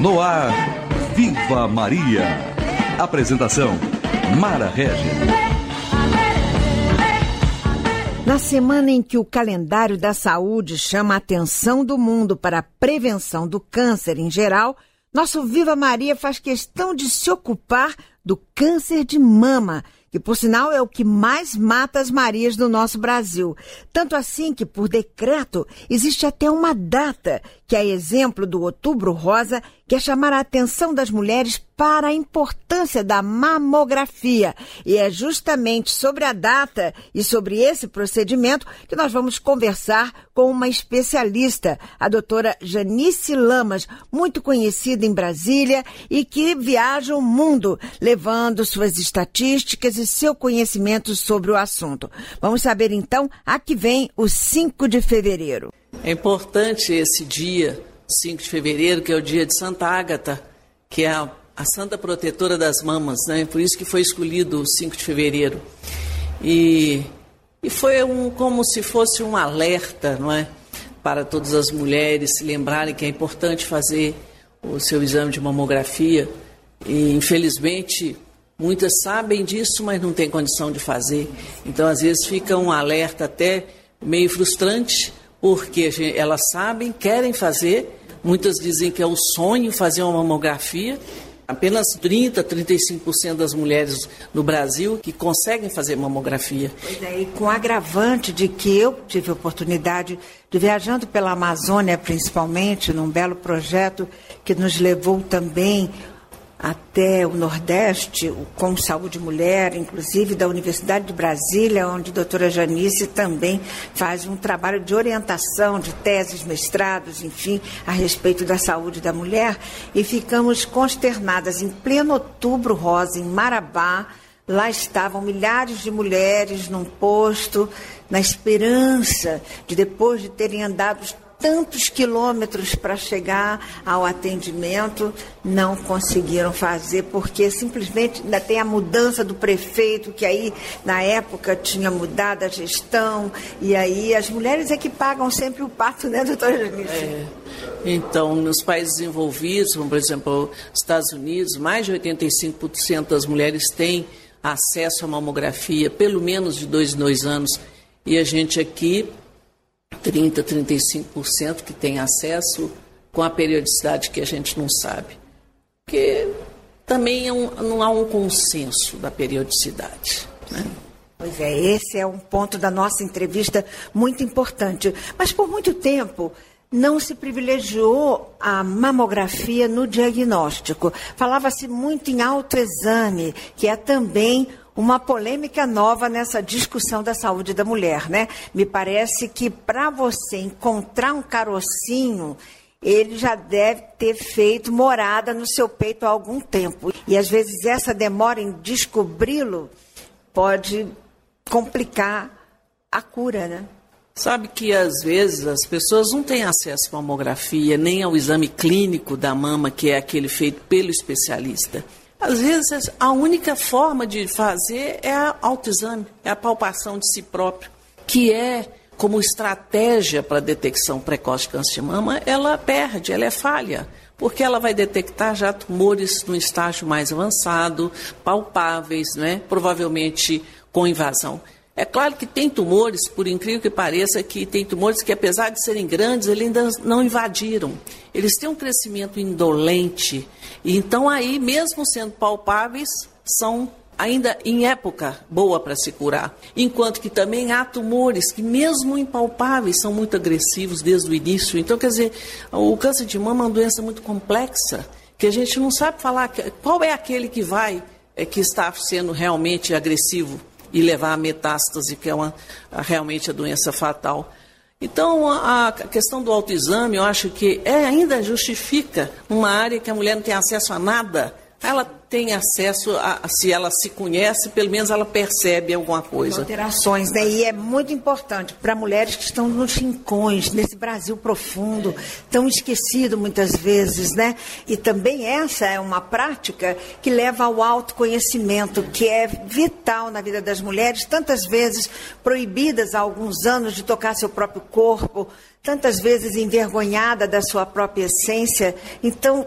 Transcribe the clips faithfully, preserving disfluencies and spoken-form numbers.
No ar, Viva Maria. Apresentação, Mara Regis. Na semana em que o calendário da saúde chama a atenção do mundo para a prevenção do câncer em geral, nosso Viva Maria faz questão de se ocupar do câncer de mama, que, por sinal, é o que mais mata as Marias do nosso Brasil. Tanto assim que, por decreto, existe até uma data, que é exemplo do Outubro Rosa, que é chamar a atenção das mulheres para a importância da mamografia. E é justamente sobre a data e sobre esse procedimento que nós vamos conversar com uma especialista, a doutora Janice Lamas, muito conhecida em Brasília e que viaja o mundo, levando suas estatísticas e seu conhecimento sobre o assunto. Vamos saber então a que vem o cinco de fevereiro. É importante esse dia, cinco de fevereiro, que é o dia de Santa Ágata, que é a, a santa protetora das mamas, né? Por isso que foi escolhido o cinco de fevereiro. E, e foi um, como se fosse um alerta, não é? Para todas as mulheres se lembrarem que é importante fazer o seu exame de mamografia. E, infelizmente, muitas sabem disso, mas não têm condição de fazer. Então, às vezes, fica um alerta até meio frustrante, porque elas sabem, querem fazer. Muitas dizem que é o sonho fazer uma mamografia. Apenas trinta, trinta e cinco por cento das mulheres no Brasil que conseguem fazer mamografia. Pois é, e com o agravante de que eu tive a oportunidade de, viajando pela Amazônia principalmente, num belo projeto que nos levou também até o Nordeste, com Saúde Mulher, inclusive da Universidade de Brasília, onde a doutora Janice também faz um trabalho de orientação, de teses, mestrados, enfim, a respeito da saúde da mulher. E ficamos consternadas em pleno Outubro Rosa, em Marabá. Lá estavam milhares de mulheres num posto, na esperança de, depois de terem andado tantos quilômetros para chegar ao atendimento, não conseguiram fazer, porque simplesmente ainda tem a mudança do prefeito, que aí na época tinha mudado a gestão, e aí as mulheres é que pagam sempre o pato, né, doutora Janice? É. Então, nos países desenvolvidos, como por exemplo os Estados Unidos, mais de oitenta e cinco por cento das mulheres têm acesso à mamografia, pelo menos de dois em dois anos, e a gente aqui trinta, trinta e cinco por cento que tem acesso com a periodicidade que a gente não sabe. Porque também é um, não há um consenso da periodicidade, né? Pois é, esse é um ponto da nossa entrevista muito importante. Mas por muito tempo não se privilegiou a mamografia no diagnóstico. Falava-se muito em autoexame, que é também uma polêmica nova nessa discussão da saúde da mulher, né? Me parece que para você encontrar um carocinho, ele já deve ter feito morada no seu peito há algum tempo. E às vezes essa demora em descobri-lo pode complicar a cura, né? Sabe que às vezes as pessoas não têm acesso à mamografia, nem ao exame clínico da mama, que é aquele feito pelo especialista. Às vezes, a única forma de fazer é a autoexame, é a palpação de si próprio, que é, como estratégia para a detecção precoce de câncer de mama, ela perde, ela é falha, porque ela vai detectar já tumores no estágio mais avançado, palpáveis, né? Provavelmente com invasão. É claro que tem tumores, por incrível que pareça, que tem tumores que, apesar de serem grandes, eles ainda não invadiram. Eles têm um crescimento indolente. E então, aí, mesmo sendo palpáveis, são ainda em época boa para se curar. Enquanto que também há tumores que, mesmo impalpáveis, são muito agressivos desde o início. Então, quer dizer, o câncer de mama é uma doença muito complexa, que a gente não sabe falar qual é aquele que vai, é, que está sendo realmente agressivo e levar a metástase, que é uma, realmente a doença fatal. Então, a, a questão do autoexame, eu acho que é, ainda justifica uma área que a mulher não tem acesso a nada. Ela tem acesso, a, se ela se conhece, pelo menos ela percebe alguma coisa. Alterações, né? E é muito importante para mulheres que estão nos rincões, nesse Brasil profundo, tão esquecido muitas vezes, né? E também essa é uma prática que leva ao autoconhecimento, que é vital na vida das mulheres, tantas vezes proibidas há alguns anos de tocar seu próprio corpo, tantas vezes envergonhada da sua própria essência. Então,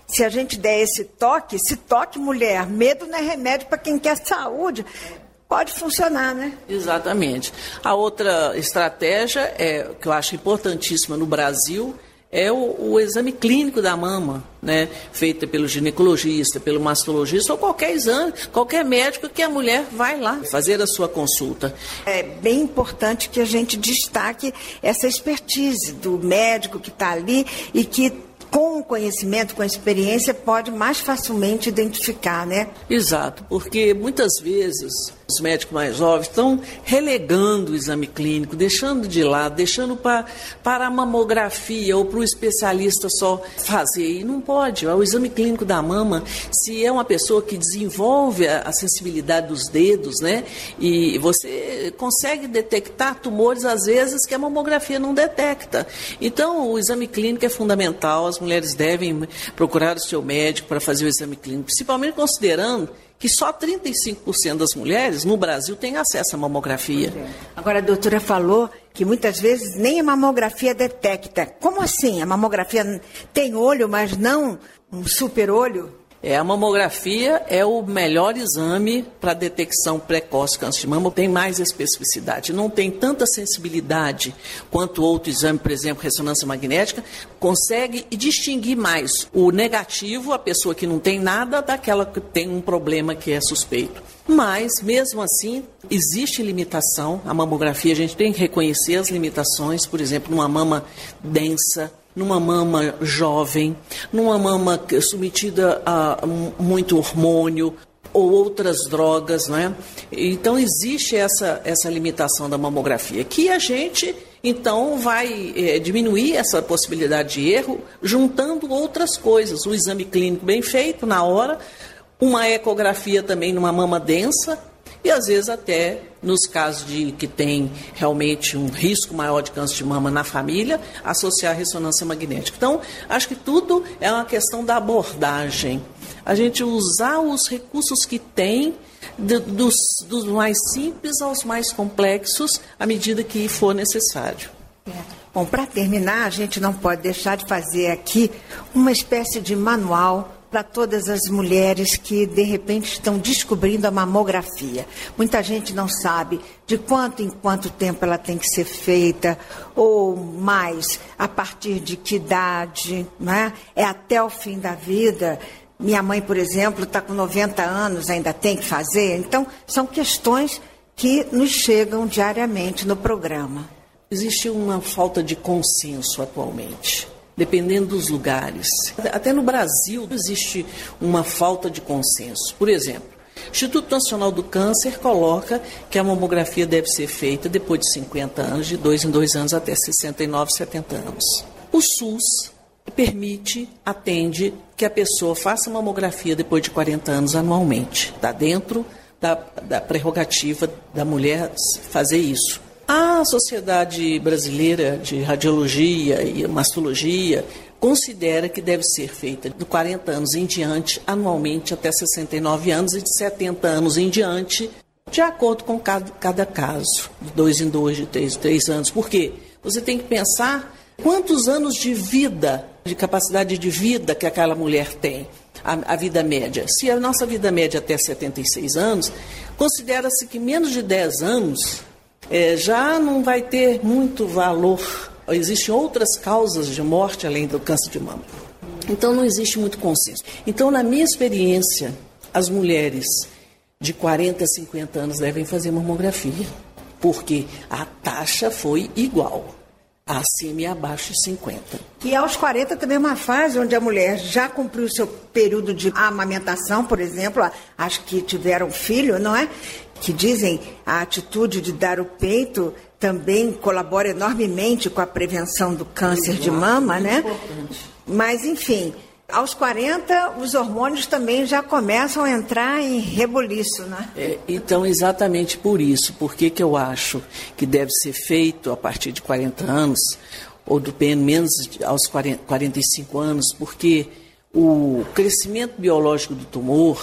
se a gente der esse toque, esse toque, mulher, medo não é remédio para quem quer saúde, pode funcionar, né? Exatamente. A outra estratégia, é, que eu acho importantíssima no Brasil, é o, o exame clínico da mama, né? Feita pelo ginecologista, pelo mastologista ou qualquer exame, qualquer médico que a mulher vai lá fazer a sua consulta. É bem importante que a gente destaque essa expertise do médico que está ali e que, com o conhecimento, com a experiência, pode mais facilmente identificar, né? Exato, porque muitas vezes os médicos mais jovens estão relegando o exame clínico, deixando de lado, deixando pra, para a mamografia ou para o especialista só fazer. E não pode. O exame clínico da mama, se é uma pessoa que desenvolve a, a sensibilidade dos dedos, né? E você consegue detectar tumores, às vezes, que a mamografia não detecta. Então, o exame clínico é fundamental. As mulheres devem procurar o seu médico para fazer o exame clínico, principalmente considerando que só trinta e cinco por cento das mulheres no Brasil têm acesso à mamografia. Agora, a doutora falou que muitas vezes nem a mamografia detecta. Como assim? A mamografia tem olho, mas não um super olho? É, a mamografia é o melhor exame para detecção precoce de câncer de mama, tem mais especificidade, não tem tanta sensibilidade quanto outro exame, por exemplo, ressonância magnética, consegue distinguir mais o negativo, a pessoa que não tem nada, daquela que tem um problema que é suspeito. Mas, mesmo assim, existe limitação, a mamografia, a gente tem que reconhecer as limitações, por exemplo, numa mama densa, numa mama jovem, numa mama submetida a muito hormônio ou outras drogas, não é? Então, existe essa, essa limitação da mamografia, que a gente, então, vai é, diminuir essa possibilidade de erro juntando outras coisas. O exame clínico bem feito, na hora, uma ecografia também numa mama densa, e às vezes até nos casos de que tem realmente um risco maior de câncer de mama na família, associar a ressonância magnética. Então, acho que tudo é uma questão da abordagem. A gente usar os recursos que tem, de, dos, dos mais simples aos mais complexos, à medida que for necessário. É. Bom, para terminar, a gente não pode deixar de fazer aqui uma espécie de manual para todas as mulheres que, de repente, estão descobrindo a mamografia. Muita gente não sabe de quanto em quanto tempo ela tem que ser feita, ou mais, a partir de que idade, né? É até o fim da vida. Minha mãe, por exemplo, está com noventa anos, ainda tem que fazer. Então, são questões que nos chegam diariamente no programa. Existe uma falta de consenso atualmente, dependendo dos lugares. Até no Brasil existe uma falta de consenso. Por exemplo, o Instituto Nacional do Câncer coloca que a mamografia deve ser feita depois de cinquenta anos, de dois em dois anos até sessenta e nove, setenta anos. O SUS permite, atende que a pessoa faça mamografia depois de quarenta anos anualmente. Está dentro da, da prerrogativa da mulher fazer isso. A Sociedade Brasileira de Radiologia e Mastologia considera que deve ser feita de quarenta anos em diante, anualmente até sessenta e nove anos e de setenta anos em diante, de acordo com cada, cada caso, de dois em dois, de três em três anos. Por quê? Você tem que pensar quantos anos de vida, de capacidade de vida que aquela mulher tem, a, a vida média. Se a nossa vida média é até setenta e seis anos, considera-se que menos de dez anos... É, já não vai ter muito valor. Existem outras causas de morte além do câncer de mama. Então não existe muito consenso. Então, na minha experiência, as mulheres de quarenta a cinquenta anos devem fazer mamografia, porque a taxa foi igual, acima e abaixo de cinquenta. E aos quarenta também é uma fase onde a mulher já cumpriu o seu período de amamentação, por exemplo, as que tiveram filho, não é? Que dizem a atitude de dar o peito também colabora enormemente com a prevenção do câncer de mama, né? Importante. Mas, enfim, aos quarenta, os hormônios também já começam a entrar em rebuliço, né? É, então, exatamente por isso, por que que eu acho que deve ser feito a partir de quarenta anos, ou do pelo menos aos quarenta, quarenta e cinco anos, porque o crescimento biológico do tumor,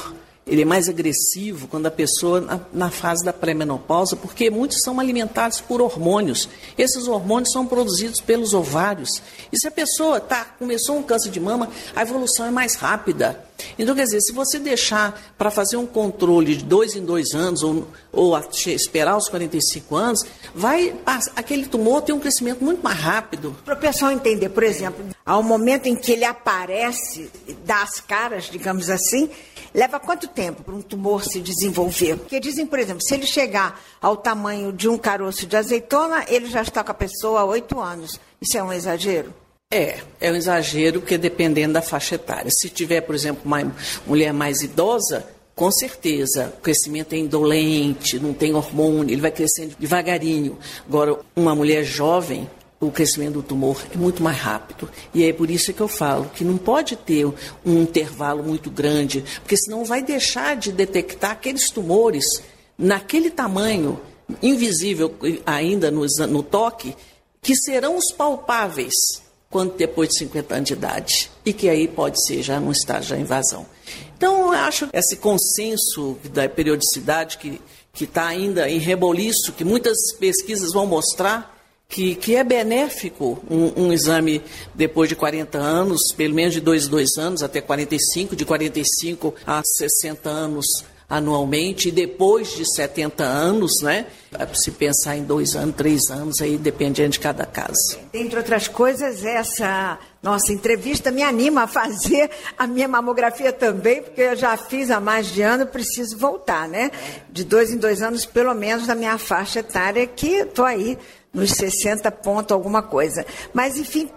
ele é mais agressivo quando a pessoa, na, na fase da pré-menopausa, porque muitos são alimentados por hormônios. Esses hormônios são produzidos pelos ovários. E se a pessoa tá, começou um câncer de mama, a evolução é mais rápida. Então, quer dizer, se você deixar para fazer um controle de dois em dois anos, ou, ou esperar os quarenta e cinco anos, vai, aquele tumor tem um crescimento muito mais rápido. Para o pessoal entender, por exemplo, ao momento em que ele aparece, dá as caras, digamos assim, leva quanto tempo para um tumor se desenvolver? Porque dizem, por exemplo, se ele chegar ao tamanho de um caroço de azeitona, ele já está com a pessoa há oito anos. Isso é um exagero? É, é um exagero, porque dependendo da faixa etária. Se tiver, por exemplo, uma mulher mais idosa, com certeza, o crescimento é indolente, não tem hormônio, ele vai crescendo devagarinho. Agora, uma mulher jovem, o crescimento do tumor é muito mais rápido. E é por isso que eu falo que não pode ter um intervalo muito grande, porque senão vai deixar de detectar aqueles tumores naquele tamanho, invisível ainda no, no toque, que serão os palpáveis quando depois de cinquenta anos de idade, e que aí pode ser já num estágio de invasão. Então, eu acho que esse consenso da periodicidade que que está ainda em reboliço, que muitas pesquisas vão mostrar que, que é benéfico um, um exame depois de quarenta anos, pelo menos de dois em dois anos, até quarenta e cinco, de quarenta e cinco a sessenta anos anualmente, e depois de setenta anos, né? Se pensar em dois anos, três anos, aí dependendo de cada caso. Entre outras coisas, essa nossa entrevista me anima a fazer a minha mamografia também, porque eu já fiz há mais de ano, preciso voltar, né? De dois em dois anos, pelo menos, na minha faixa etária, que estou aí nos sessenta ponto alguma coisa. Mas, enfim,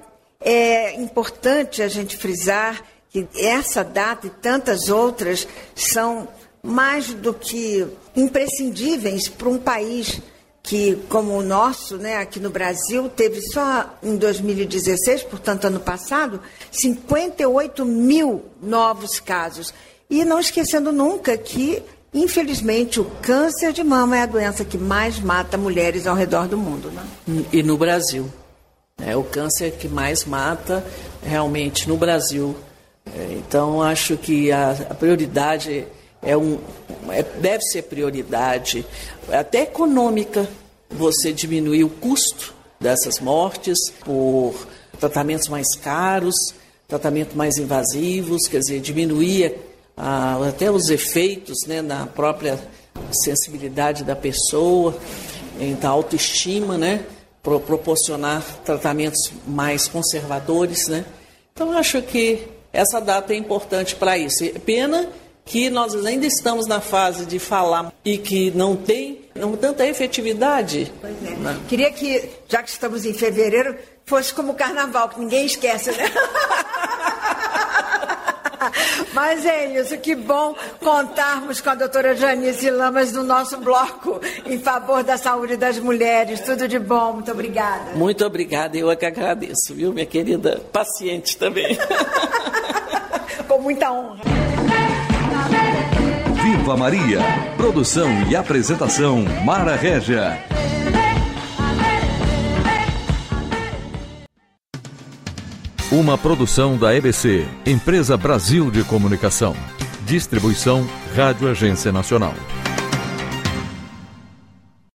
é importante a gente frisar que essa data e tantas outras são mais do que imprescindíveis para um país que, como o nosso, né, aqui no Brasil, teve só em dois mil e dezesseis, portanto, ano passado, cinquenta e oito mil novos casos. E não esquecendo nunca que, infelizmente, o câncer de mama é a doença que mais mata mulheres ao redor do mundo, né? E no Brasil. É o câncer que mais mata realmente no Brasil. É, então, acho que a, a prioridade... É um, é, deve ser prioridade, até econômica, você diminuir o custo dessas mortes por tratamentos mais caros, tratamentos mais invasivos, quer dizer, diminuir ah, até os efeitos, né, na própria sensibilidade da pessoa, então, autoestima, né, pro, proporcionar tratamentos mais conservadores, né. Então, acho que essa data é importante para isso. Pena que nós ainda estamos na fase de falar e que não tem não, tanta efetividade. Pois é. Né? Queria que, já que estamos em fevereiro, fosse como o carnaval, que ninguém esquece, né? Mas é isso, que bom contarmos com a doutora Janice Lamas no nosso bloco em favor da saúde das mulheres. Tudo de bom, muito obrigada. Muito obrigada, eu é que agradeço, viu, minha querida paciente também. Com muita honra. Viva Maria! Produção e apresentação Mara Régia. Uma produção da E B C, Empresa Brasil de Comunicação. Distribuição Rádio Agência Nacional.